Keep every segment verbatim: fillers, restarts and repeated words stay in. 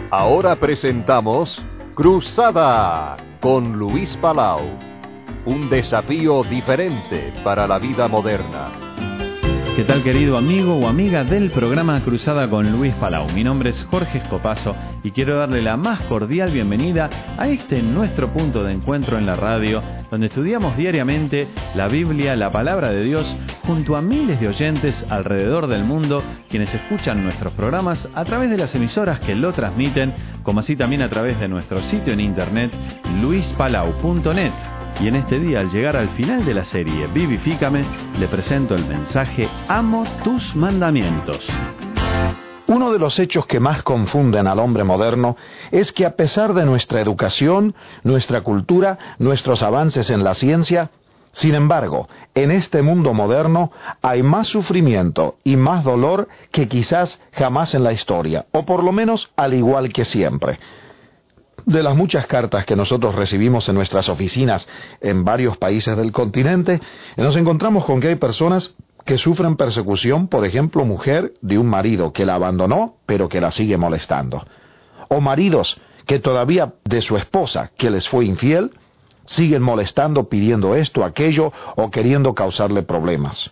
Ahora presentamos Cruzada con Luis Palau. Un desafío diferente para la vida moderna. ¿Qué tal, querido amigo o amiga del programa Cruzada con Luis Palau? Mi nombre es Jorge Escopazo y quiero darle la más cordial bienvenida a este nuestro punto de encuentro en la radio, donde estudiamos diariamente la Biblia, la Palabra de Dios, junto a miles de oyentes alrededor del mundo, quienes escuchan nuestros programas a través de las emisoras que lo transmiten, como así también a través de nuestro sitio en internet, luis palau punto net. Y en este día, al llegar al final de la serie Vivifícame, le presento el mensaje Amo tus mandamientos. Uno de los hechos que más confunden al hombre moderno es que, a pesar de nuestra educación, nuestra cultura, nuestros avances en la ciencia, sin embargo, en este mundo moderno hay más sufrimiento y más dolor que quizás jamás en la historia, o por lo menos al igual que siempre. De las muchas cartas que nosotros recibimos en nuestras oficinas en varios países del continente, nos encontramos con que hay personas que sufren persecución, por ejemplo, mujer de un marido que la abandonó, pero que la sigue molestando. O maridos que todavía de su esposa, que les fue infiel, siguen molestando, pidiendo esto, aquello, o queriendo causarle problemas.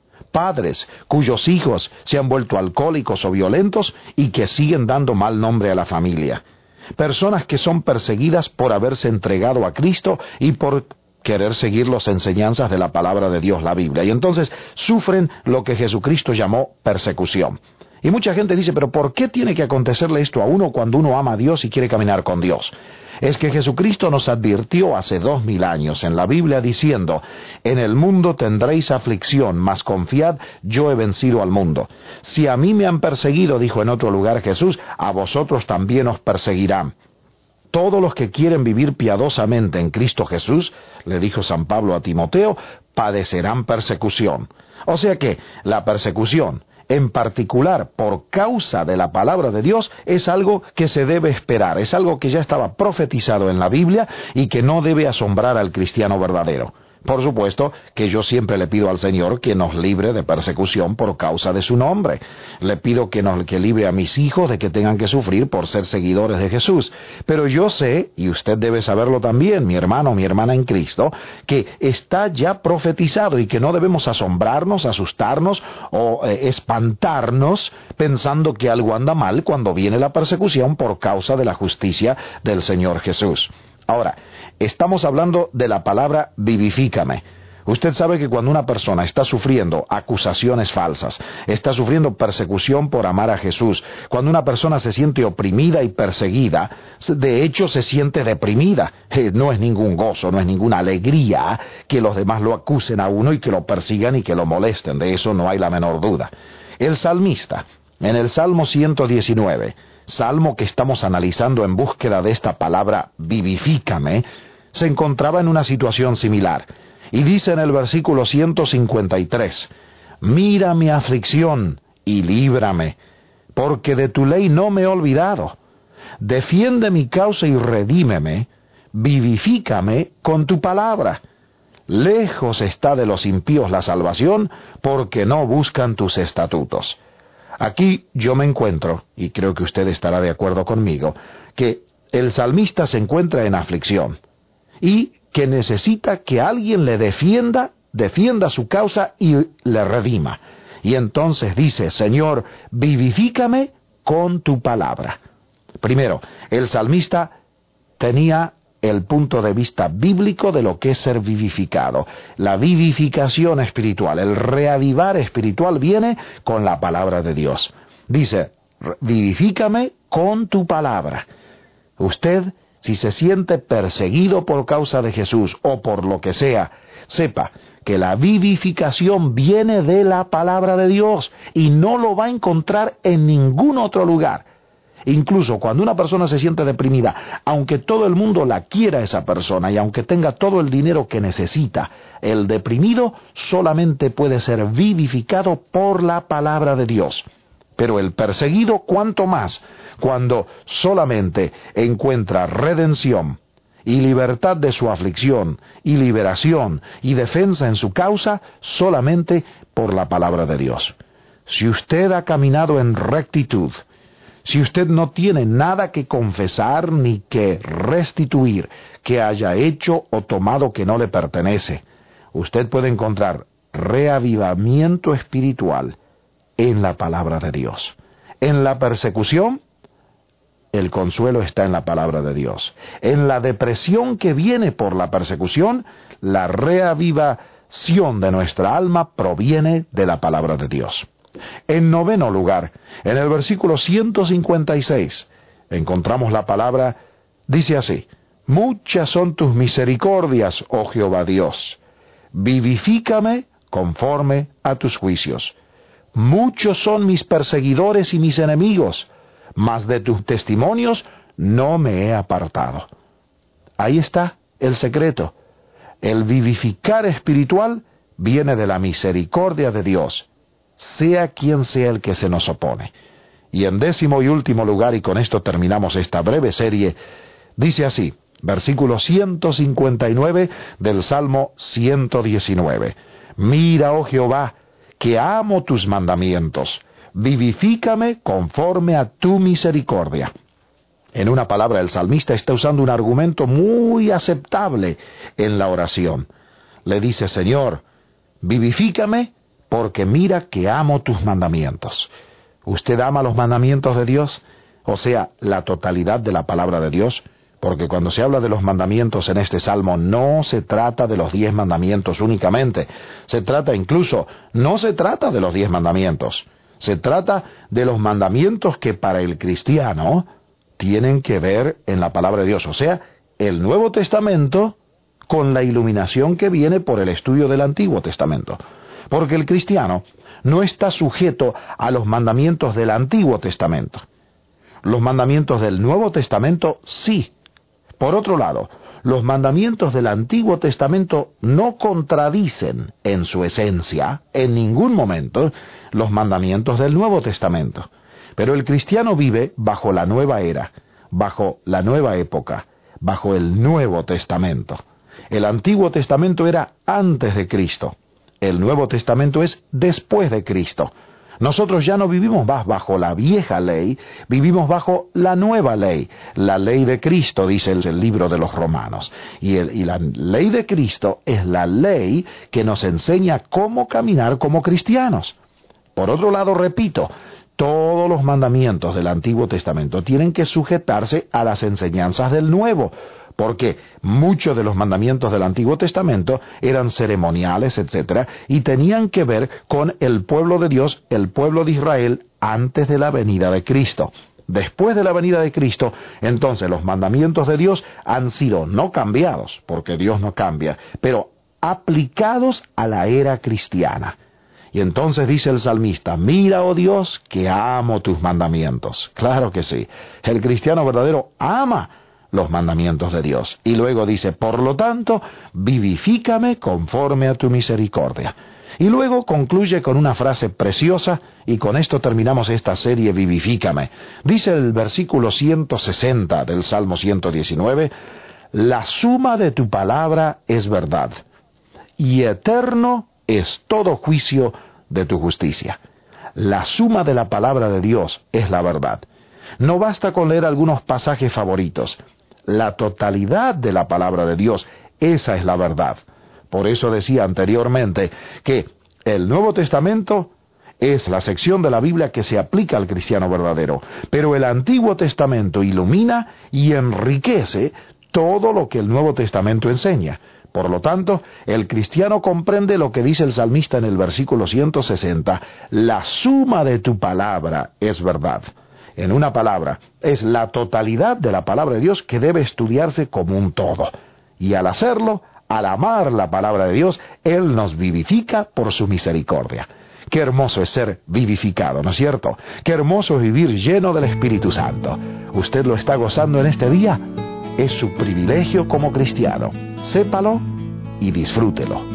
Padres cuyos hijos se han vuelto alcohólicos o violentos y que siguen dando mal nombre a la familia. Personas que son perseguidas por haberse entregado a Cristo y por querer seguir las enseñanzas de la palabra de Dios, la Biblia. Y entonces sufren lo que Jesucristo llamó persecución. Y mucha gente dice, pero ¿por qué tiene que acontecerle esto a uno cuando uno ama a Dios y quiere caminar con Dios? Es que Jesucristo nos advirtió hace dos mil años en la Biblia diciendo, en el mundo tendréis aflicción, mas confiad, yo he vencido al mundo. Si a mí me han perseguido, dijo en otro lugar Jesús, a vosotros también os perseguirán. Todos los que quieren vivir piadosamente en Cristo Jesús, le dijo San Pablo a Timoteo, padecerán persecución. O sea que la persecución, en particular por causa de la palabra de Dios, es algo que se debe esperar, es algo que ya estaba profetizado en la Biblia y que no debe asombrar al cristiano verdadero. Por supuesto que yo siempre le pido al Señor que nos libre de persecución por causa de su nombre. Le pido que nos que libre a mis hijos de que tengan que sufrir por ser seguidores de Jesús. Pero yo sé, y usted debe saberlo también, mi hermano, mi hermana en Cristo, que está ya profetizado y que no debemos asombrarnos, asustarnos o eh, espantarnos pensando que algo anda mal cuando viene la persecución por causa de la justicia del Señor Jesús. Ahora, estamos hablando de la palabra vivifícame. Usted sabe que cuando una persona está sufriendo acusaciones falsas, está sufriendo persecución por amar a Jesús, cuando una persona se siente oprimida y perseguida, de hecho se siente deprimida. Eh, no es ningún gozo, no es ninguna alegría que los demás lo acusen a uno y que lo persigan y que lo molesten. De eso no hay la menor duda. El salmista, en el Salmo ciento diecinueve, salmo que estamos analizando en búsqueda de esta palabra vivifícame, se encontraba en una situación similar. Y dice en el versículo ciento cincuenta y tres, mira mi aflicción y líbrame, porque de tu ley no me he olvidado. Defiende mi causa y redímeme, vivifícame con tu palabra. Lejos está de los impíos la salvación, porque no buscan tus estatutos. Aquí yo me encuentro, y creo que usted estará de acuerdo conmigo, que el salmista se encuentra en aflicción y que necesita que alguien le defienda, defienda su causa y le redima. Y entonces dice, Señor, vivifícame con tu palabra. Primero, el salmista tenía el punto de vista bíblico de lo que es ser vivificado. La vivificación espiritual, el reavivar espiritual viene con la palabra de Dios. Dice, vivifícame con tu palabra. Usted, si se siente perseguido por causa de Jesús o por lo que sea, sepa que la vivificación viene de la palabra de Dios y no lo va a encontrar en ningún otro lugar. Incluso cuando una persona se siente deprimida, aunque todo el mundo la quiera a esa persona y aunque tenga todo el dinero que necesita, el deprimido solamente puede ser vivificado por la palabra de Dios. Pero el perseguido, ¿cuánto más? Cuando solamente encuentra redención y libertad de su aflicción y liberación y defensa en su causa solamente por la palabra de Dios. Si usted ha caminado en rectitud, Si usted no tiene nada que confesar ni que restituir que haya hecho o tomado que no le pertenece, usted puede encontrar reavivamiento espiritual en la palabra de Dios. En la persecución, el consuelo está en la palabra de Dios. En la depresión que viene por la persecución, la reavivación de nuestra alma proviene de la palabra de Dios. En noveno lugar, en el versículo ciento cincuenta y seis, encontramos la palabra, dice así: muchas son tus misericordias, oh Jehová Dios, vivifícame conforme a tus juicios. Muchos son mis perseguidores y mis enemigos, mas de tus testimonios no me he apartado. Ahí está el secreto. El vivificar espiritual viene de la misericordia de Dios, sea quien sea el que se nos opone. Y en décimo y último lugar, y con esto terminamos esta breve serie, dice así, versículo ciento cincuenta y nueve del Salmo ciento diecinueve. Mira, oh Jehová, que amo tus mandamientos, vivifícame conforme a tu misericordia. En una palabra, el salmista está usando un argumento muy aceptable en la oración. Le dice, Señor, vivifícame porque mira que amo tus mandamientos. ¿Usted ama los mandamientos de Dios? O sea, la totalidad de la palabra de Dios. Porque cuando se habla de los mandamientos en este salmo, no se trata de los diez mandamientos únicamente. Se trata incluso, no se trata de los diez mandamientos. Se trata de los mandamientos que para el cristiano tienen que ver en la palabra de Dios. O sea, el Nuevo Testamento con la iluminación que viene por el estudio del Antiguo Testamento. Porque el cristiano no está sujeto a los mandamientos del Antiguo Testamento. Los mandamientos del Nuevo Testamento sí. Por otro lado, los mandamientos del Antiguo Testamento no contradicen en su esencia, en ningún momento, los mandamientos del Nuevo Testamento. Pero el cristiano vive bajo la nueva era, bajo la nueva época, bajo el Nuevo Testamento. El Antiguo Testamento era antes de Cristo. El Nuevo Testamento es después de Cristo. Nosotros ya no vivimos más bajo la vieja ley, vivimos bajo la nueva ley, la ley de Cristo, dice el, el libro de los Romanos. Y, el, y la ley de Cristo es la ley que nos enseña cómo caminar como cristianos. Por otro lado, repito, todos los mandamientos del Antiguo Testamento tienen que sujetarse a las enseñanzas del Nuevo, porque muchos de los mandamientos del Antiguo Testamento eran ceremoniales, etcétera, y tenían que ver con el pueblo de Dios, el pueblo de Israel, antes de la venida de Cristo. Después de la venida de Cristo, entonces los mandamientos de Dios han sido no cambiados, porque Dios no cambia, pero aplicados a la era cristiana. Y entonces dice el salmista, mira, oh Dios, que amo tus mandamientos. Claro que sí, el cristiano verdadero ama los mandamientos de Dios. Y luego dice, por lo tanto, vivifícame conforme a tu misericordia. Y luego concluye con una frase preciosa, y con esto terminamos esta serie Vivifícame. Dice el versículo ciento sesenta del Salmo ciento diecinueve, la suma de tu palabra es verdad, y eterno es todo juicio de tu justicia. La suma de la palabra de Dios es la verdad. No basta con leer algunos pasajes favoritos. La totalidad de la palabra de Dios, esa es la verdad. Por eso decía anteriormente que el Nuevo Testamento es la sección de la Biblia que se aplica al cristiano verdadero, pero el Antiguo Testamento ilumina y enriquece todo lo que el Nuevo Testamento enseña. Por lo tanto, el cristiano comprende lo que dice el salmista en el versículo ciento sesenta, la suma de tu palabra es verdad. En una palabra, es la totalidad de la palabra de Dios que debe estudiarse como un todo. Y al hacerlo, al amar la palabra de Dios, Él nos vivifica por su misericordia. Qué hermoso es ser vivificado, ¿no es cierto? Qué hermoso es vivir lleno del Espíritu Santo. ¿Usted lo está gozando en este día? Es su privilegio como cristiano. Sépalo y disfrútelo.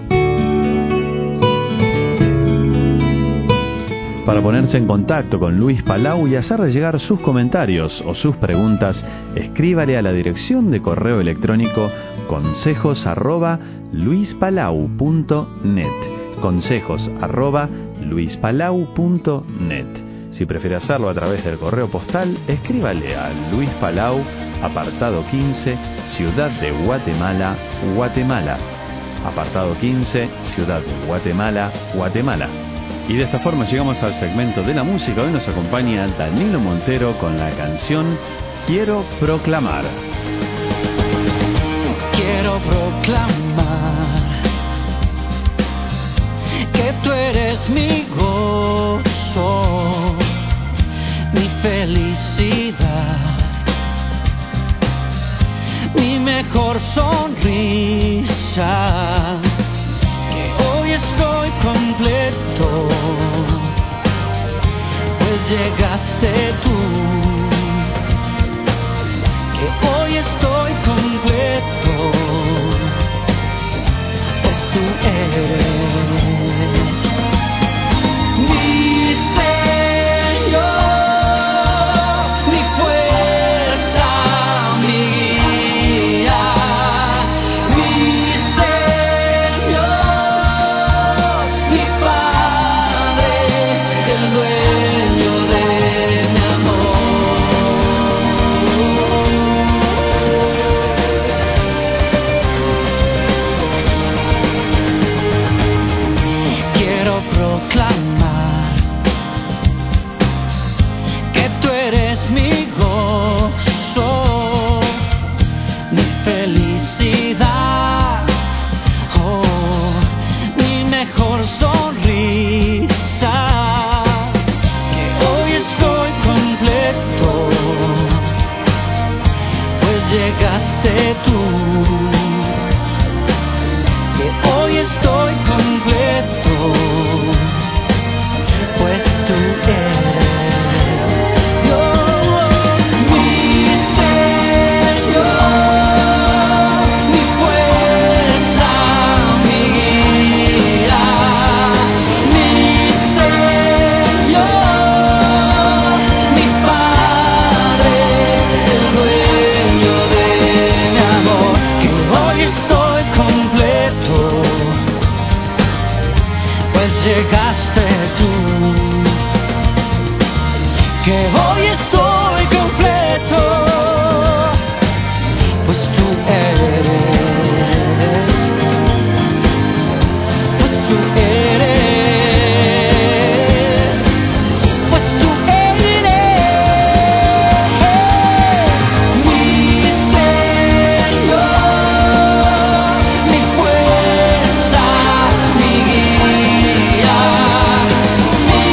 Para ponerse en contacto con Luis Palau y hacerle llegar sus comentarios o sus preguntas, escríbale a la dirección de correo electrónico consejos arroba luispalau punto net. Consejos arroba luispalau punto net. Si prefiere hacerlo a través del correo postal, escríbale a Luis Palau, apartado quince, Ciudad de Guatemala, Guatemala. Apartado quince, Ciudad de Guatemala, Guatemala. Y de esta forma llegamos al segmento de la música. Hoy nos acompaña Danilo Montero con la canción Quiero Proclamar. Quiero proclamar que tú eres mi gozo, mi felicidad, mi mejor sonrisa, que hoy estoy completo, pues llegaste tú, que hoy estoy completo, pues tú eres mi Señor, mi fuerza, mi guía, mi Señor, mi Padre, el dueño de mi amor. Quiero proclamar que tú eres mi gozo, mi felicidad, oh, mi mejor sonrisa, que hoy estoy completo, pues llegaste tú, que hoy estoy completo, pues tú eres Dios, mi Señor, mi fuerza, mi guía, mi Señor, mi Padre, el dueño de mi amor, que hoy estoy completo, pues llegaste tú, que hoy estoy completo, pues tú eres, pues tú eres, pues tú eres mi Señor, mi fuerza, mi guía, mi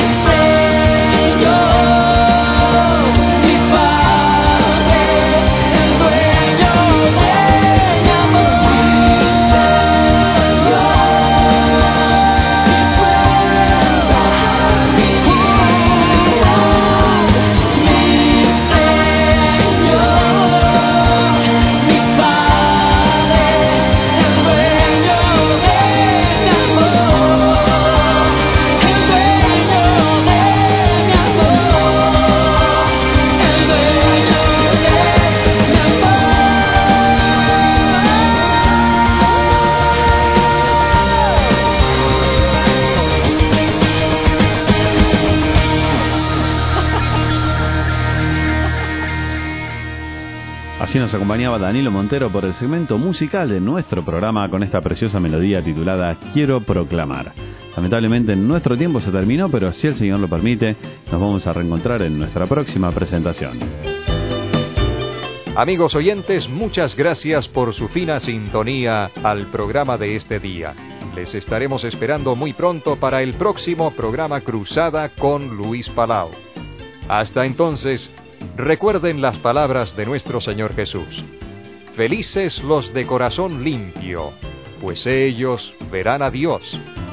Señor, mi Padre, el dueño de mi amor, mi Señor, mi fuerza, mi guía, mi Señor, mi Padre, el dueño de mi amor, el dueño de mi amor, el dueño de mi Así nos acompañaba Danilo Montero por el segmento musical de nuestro programa con esta preciosa melodía titulada Quiero Proclamar. Lamentablemente nuestro tiempo se terminó, pero si el Señor lo permite, nos vamos a reencontrar en nuestra próxima presentación. Amigos oyentes, muchas gracias por su fina sintonía al programa de este día. Les estaremos esperando muy pronto para el próximo programa Cruzada con Luis Palau. Hasta entonces, recuerden las palabras de nuestro Señor Jesús. Felices los de corazón limpio, pues ellos verán a Dios.